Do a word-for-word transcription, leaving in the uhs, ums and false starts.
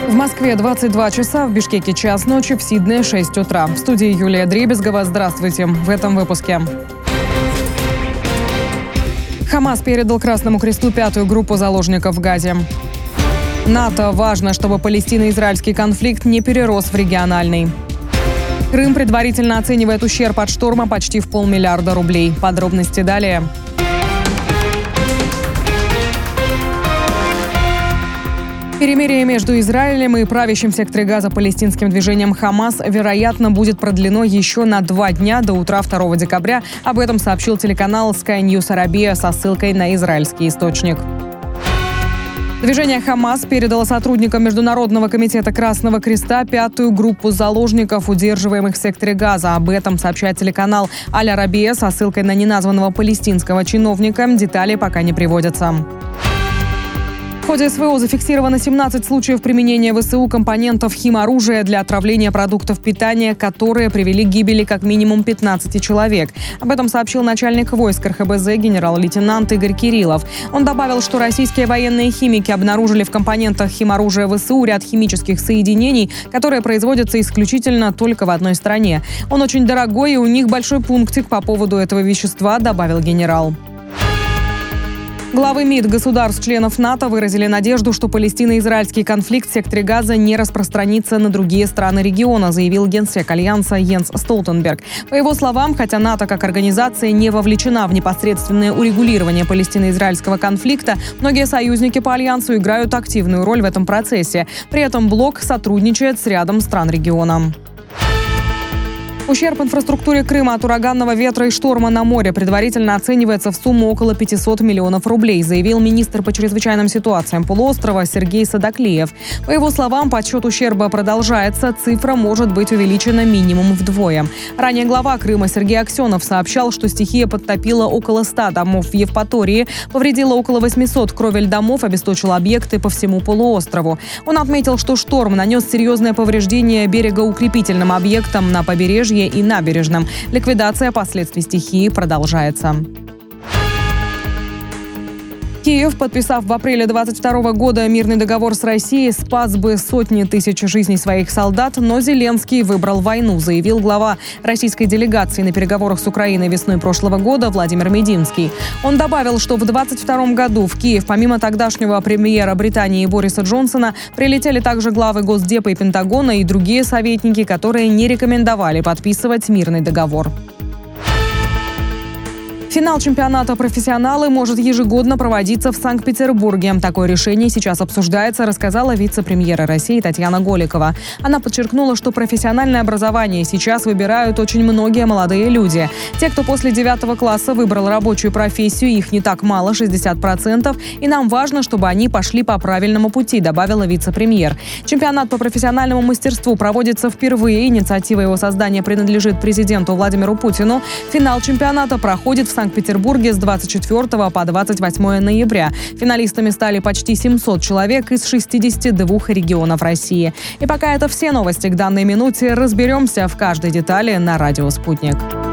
В Москве двадцать два часа, в Бишкеке час ночи, в Сиднее шесть утра. В студии Юлия Дребезгова. Здравствуйте. В этом выпуске. Хамас передал Красному Кресту пятую группу заложников в Газе. НАТО важно, чтобы палестино-израильский конфликт не перерос в региональный. Крым предварительно оценивает ущерб от шторма почти в полмиллиарда рублей. Подробности далее. Перемирие между Израилем и правящим в секторе Газа палестинским движением «Хамас» вероятно будет продлено еще на два дня до утра второго декабря. Об этом сообщил телеканал Sky News Arabia со ссылкой на израильский источник. Движение «Хамас» передало сотрудникам Международного комитета Красного Креста пятую группу заложников, удерживаемых в секторе Газа. Об этом сообщает телеканал Аль-Арабия со ссылкой на неназванного палестинского чиновника. Детали пока не приводятся. В ходе СВО зафиксировано семнадцать случаев применения ВСУ компонентов химоружия для отравления продуктов питания, которые привели к гибели как минимум пятнадцати человек. Об этом сообщил начальник войск эр ха бэ зэ генерал-лейтенант Игорь Кириллов. Он добавил, что российские военные химики обнаружили в компонентах химоружия ВСУ ряд химических соединений, которые производятся исключительно только в одной стране. Он очень дорогой, и у них большой пунктик по поводу этого вещества, добавил генерал. Главы МИД государств-членов НАТО выразили надежду, что палестино-израильский конфликт в секторе Газа не распространится на другие страны региона, заявил генсек Альянса Йенс Столтенберг. По его словам, хотя НАТО как организация не вовлечена в непосредственное урегулирование палестино-израильского конфликта, многие союзники по Альянсу играют активную роль в этом процессе. При этом блок сотрудничает с рядом стран региона. Ущерб инфраструктуре Крыма от ураганного ветра и шторма на море предварительно оценивается в сумму около пятисот миллионов рублей, заявил министр по чрезвычайным ситуациям полуострова Сергей Садаклиев. По его словам, подсчет ущерба продолжается, цифра может быть увеличена минимум вдвое. Ранее глава Крыма Сергей Аксенов сообщал, что стихия подтопила около ста домов в Евпатории, повредила около восьмисот кровель домов, обесточила объекты по всему полуострову. Он отметил, что шторм нанес серьезное повреждение берегоукрепительным объектам на побережье и набережном. Ликвидация последствий стихии продолжается. Киев, подписав в апреле двадцать второго года мирный договор с Россией, спас бы сотни тысяч жизней своих солдат, но Зеленский выбрал войну, заявил глава российской делегации на переговорах с Украиной весной прошлого года Владимир Мединский. Он добавил, что в двадцать втором году в Киев, помимо тогдашнего премьера Британии Бориса Джонсона, прилетели также главы Госдепа и Пентагона и другие советники, которые не рекомендовали подписывать мирный договор. Финал чемпионата «Профессионалы» может ежегодно проводиться в Санкт-Петербурге. Такое решение сейчас обсуждается, рассказала вице-премьера России Татьяна Голикова. Она подчеркнула, что профессиональное образование сейчас выбирают очень многие молодые люди. Те, кто после девятого класса выбрал рабочую профессию, их не так мало, шестьдесят процентов, и нам важно, чтобы они пошли по правильному пути, добавила вице-премьер. Чемпионат по профессиональному мастерству проводится впервые. Инициатива его создания принадлежит президенту Владимиру Путину. Финал чемпионата проходит в Санкт-Петербурге с двадцать четвёртого по двадцать восьмое ноября. Финалистами стали почти семьсот человек из шестидесяти двух регионов России. И пока это все новости к данной минуте. Разберемся в каждой детали на радио «Спутник».